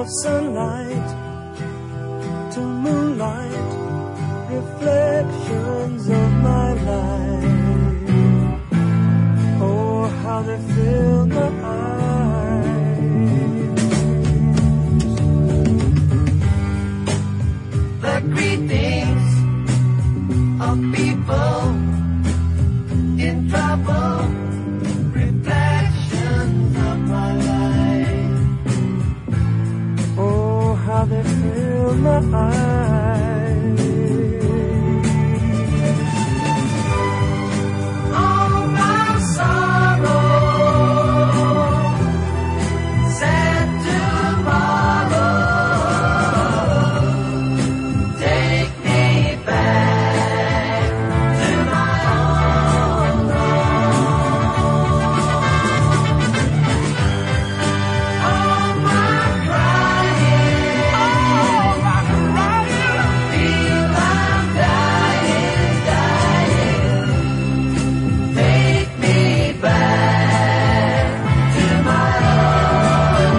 of sunlight to moonlight, reflections of my life. Oh, how they fill my eyes. The greetings of people in trouble, reflections of my life. Oh, how they fill my eyes. All my sorrow, sad tomorrow, take me back to my own home. All my crying, feel I'm dying, take me back to my own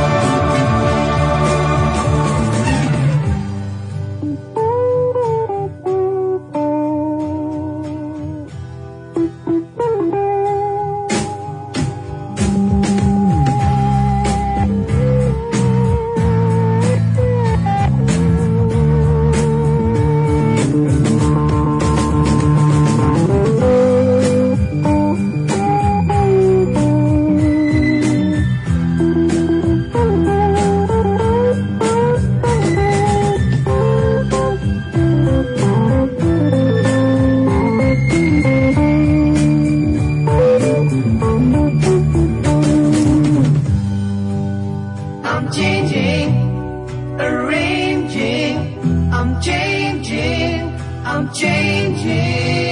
I'm changing, arranging, I'm changing, I'm changing.